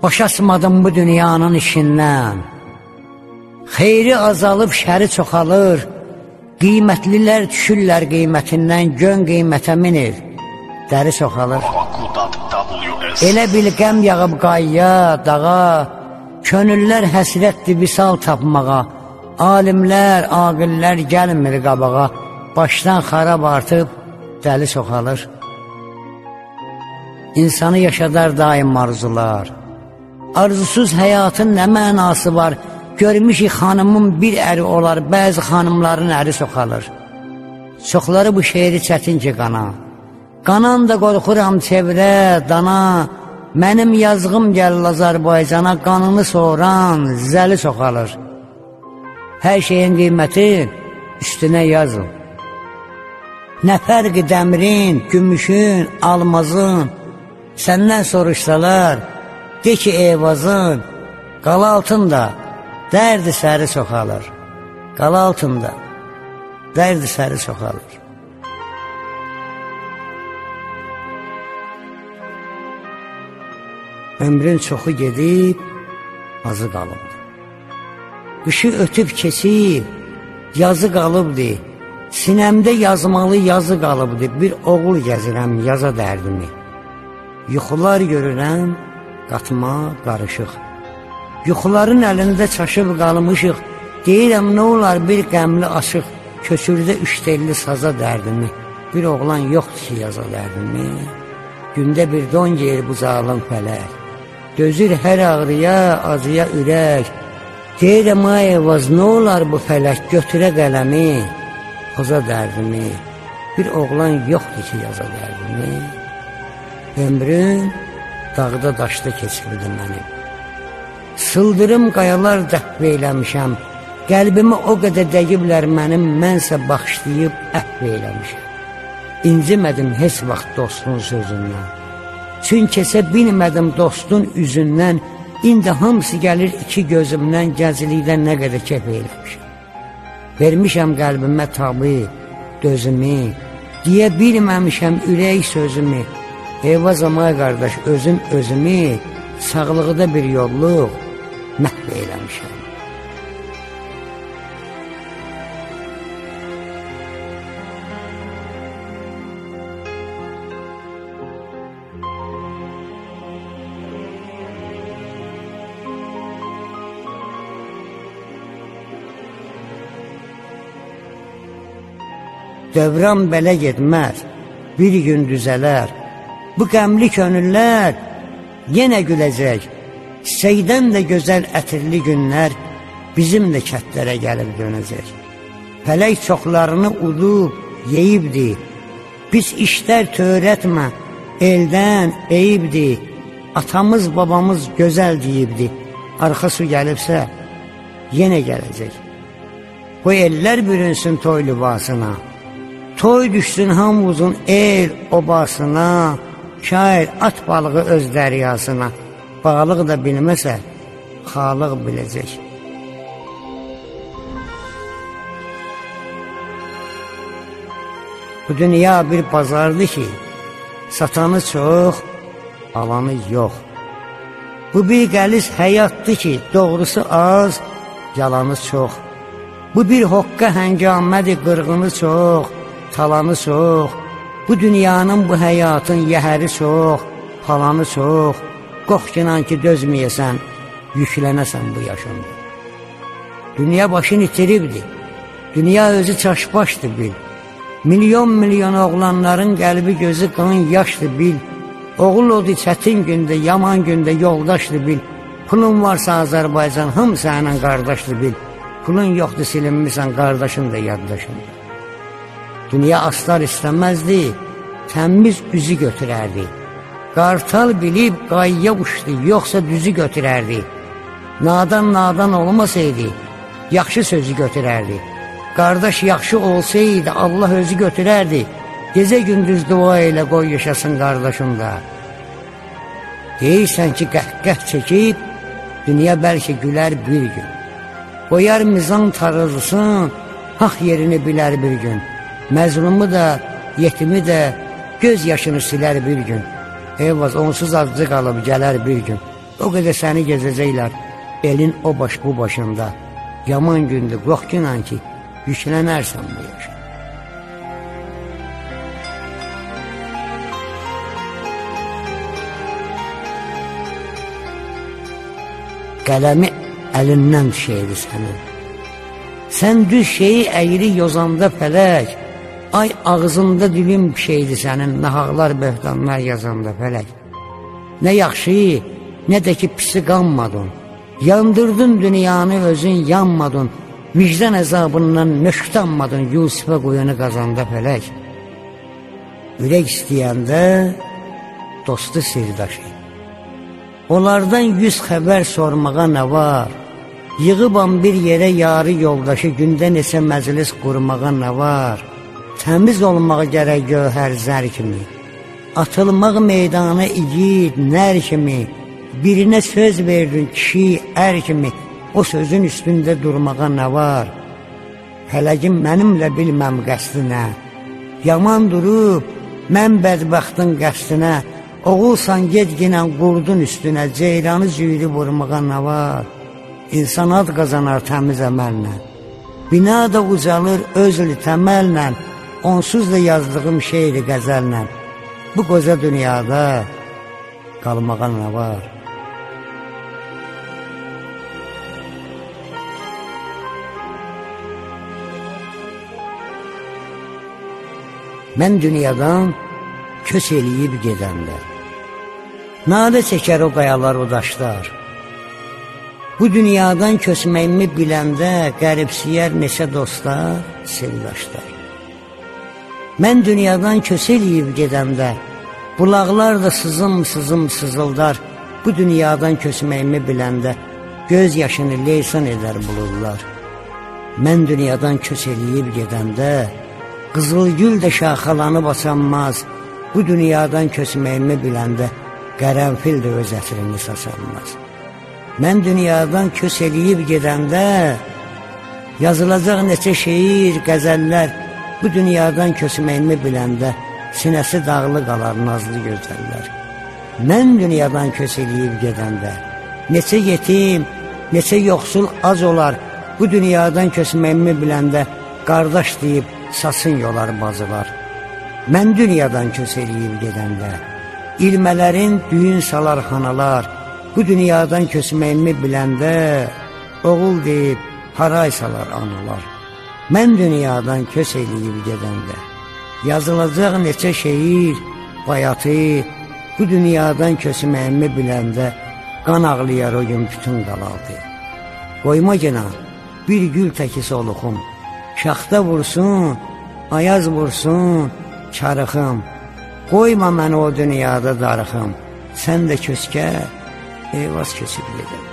Başasmadım bu dünyanın işindən. Xeyri azalıb şəri çoxalır, qiymətlilər düşürlər qiymətindən, gön qiymətə minir, dəri çoxalır. Elə bil qəm yağıb qayya, dağa, könüllər həsrətdir visal tapmağa, alimlər, aqillər gəlmir qabağa, başdan xarab artıb, dəli çoxalır. İnsanı yaşadar daim arzular, arzusuz həyatın nə mənası var? Görmüşük xanımın bir əri olar, bəzi xanımların əri çoxalır. Çoxları bu şeiri çətin ki qana, qanan da qorxuram çevrə, dana, mənim yazğım gəlir Azərbaycana, qanını soğuran zəli çoxalır. Hər şeyin qiyməti üstünə yazın. Nə fərqi dəmrin, gümüşün, almazın, səndən soruşsalar, de ki eyvazın, qala altında dərdi səri çoxalır. Qala altında dərdi səri çoxalır. Ömrün çoxu gedib, azı qalıbdır. Qışı ötüb keçib, yazı qalıbdır. Sinəmdə yazmalı yazı qalıbdır. Bir oğul gəzirəm yaza dərdimi. Yuxular görürəm, qatma, qarışıq. Yuxuların əlində çaşıb qalmışıq. Deyirəm, nə olar bir qəmli aşıq, köçürdə üç telli saza dərdimi. Bir oğlan yoxdur ki, yaza dərdimi. Gündə bir don geyir bu zalım fələk. Dözür hər ağrıya, acıya ürək. Deyirəm, ay evaz, nə olar bu fələk, götürə qələmi, poza dərdimi. Bir oğlan yoxdur ki, yaza dərdimi. Ömrüm dağda daşda keçirdi mənim. Sıldırım qayalar dəhv eyləmişəm. Qəlbimi o qədər dəqiblər mənim, mənsə baxışlayıb əhv eyləmişəm. İncimədim heç vaxt dostun sözündən. Çün kəsə bilmədim dostun üzündən. İndi hamısı gəlir iki gözümdən, gəzilikdən nə qədər kef eyləmişəm. Vermişəm qəlbimə tabi, dözümü, deyə bilməmişəm ürək sözümü. Eyvazam ay qardaş, özüm özümü, sağlıqda bir yolluq məhv eyləmişəm. Dövran belə getməz, bir gün düzələr. Bu qəmli könüllər yenə güləcək. Çiçəkdən də gözəl ətirli günlər bizim də kətlərə gəlib dönəcək. Fələk çoxlarını udub, yeyibdir. Pis işlər törətmə, eldən eyibdir. Atamız, babamız gözəl deyibdir. Arxa su gəlibsə, yenə gələcək. Bu ellər bürünsün toy libasına. Toy düşsün hamımızın el obasına, şair at balığı öz dəryasına. Balıq da bilməsə, xalıq biləcək. Bu dünya bir bazardır ki, satanı çox, alanı yox. Bu bir qəliz həyatdır ki, doğrusu az, yalanı çox. Bu bir hoqqa həngamədir, qırğını çox, talanı çox. Bu dünyanın, bu həyatın yəhəri çox, palanı çox. Qorxkinan ki, dözməyəsən, yüklənəsən bu yaşında. Dünya başını itiribdir, dünya özü çaşbaşdır bil. Milyon oğlanların qəlbi gözü qan yaşdır bil. Oğul odu çətin gündə, yaman gündə yoldaşdır bil. Pulun varsa Azərbaycan, hamı sənin qardaşdır bil. Pulun yoxdur silinmirsən, qardaşın da yaddaşındır. Dünya aslar istəməzdi, təmiz üzü götürərdi. Qartal bilib qayya uçdu, yoxsa düzü götürərdi. Nadan olmasaydı, yaxşı sözü götürərdi. Qardaş yaxşı olsaydı, Allah özü götürərdi. Gecə gündüz dua ilə qoy yaşasın qardaşım da. Deyirsən ki, qəhqəh çəkib, dünya bəlkə gülər bir gün. Qoyar mizan tarızısın, haq yerini bilər bir gün. Məzlumu da, yetimi də, göz yaşını silər bir gün. Eyvaz, onsuz azcı qalıb gələr bir gün. O qədər səni gezəcəklər, elin o baş bu başında. Yaman gündür, qorx inan ki, yüklənərsən bu yaşa. Qələmi əlindən düşəydi sənin. Sən düz şeyi əyri yozanda fələk, ay ağzında dilim şeydi sənin, nahaqlar, böhtanlar yazanda fələk. Nə yaxşı, nə də ki pisi qanmadın, yandırdın dünyanı özün yanmadın, vicdan əzabından nöşkdanmadın, Yusufə qoyanı qazanda fələk. Ürək istəyəndə dostu sirdaşı, onlardan 100 xəbər sormağa nə var? Yığıbam bir yerə yarı yoldaşı, gündə neçə məclis qurmağa nə var? Təmiz olmağa gərək gövhər zər kimi, atılmaq meydana igid nər kimi, birinə söz verdin kişi ər kimi, o sözün üstündə durmağa nə var? Fələkim mənimlə bilməm qəsdinə, yaman durub mən bədbəxtin qəsdinə, oğulsan gedginən qurdun üstünə, ceyranı züyri vurmağa nə var? İnsan ad qazanar təmiz əməllə, bina da ucalır özlü təməllə, onsuz da yazdığım şeiri qəzəllə, bu qoca dünyada qalmağa nə var? Mən dünyadan köç eləyib gedəndə, nalə çəkər o qayalar, o daşlar. Bu dünyadan köçməyimi biləndə, qəribsiyər neçə dostlar, sirdaşlar. Mən dünyadan köç eləyib gedəndə, bulaqlar da sızım sızıldar. Bu dünyadan köçməyimi biləndə, göz yaşını leysan edər bulurlar. Mən dünyadan köç eləyib gedəndə, qızılgül də şaxalanıb açanmaz. Bu dünyadan köçməyimi biləndə, qərənfil də öz ətrini saçanmaz. Mən dünyadan köç eləyib gedəndə, yazılacaq neçə şeir, qəzəllər. Bu dünyadan köçməyimi biləndə, sinəsi dağlı qalar nazlı gözəllər. Mən dünyadan köç eləyib gedəndə, neçə yetim, neçə yoxsul az olar. Bu dünyadan köçməyimi biləndə, qardaş deyib sasın yolar bacılar. Mən dünyadan köç eləyib gedəndə, ilmələrin düyün salar xanalar. Bu dünyadan köçməyimi biləndə, oğul deyib haray salar analar. Mən dünyadan köç eləyib gedəndə, yazılacaq neçə şeir, bayatı. Bu dünyadan köçməyimi biləndə, qan ağlayar o gün bütün qalaldı. Qoyma gena bir gül təki soluxum, şaxta vursun, ayaz vursun, çarıxım. Qoyma məni o dünyada darıxım, sən də köçkə, eyvaz köçüb gedəm.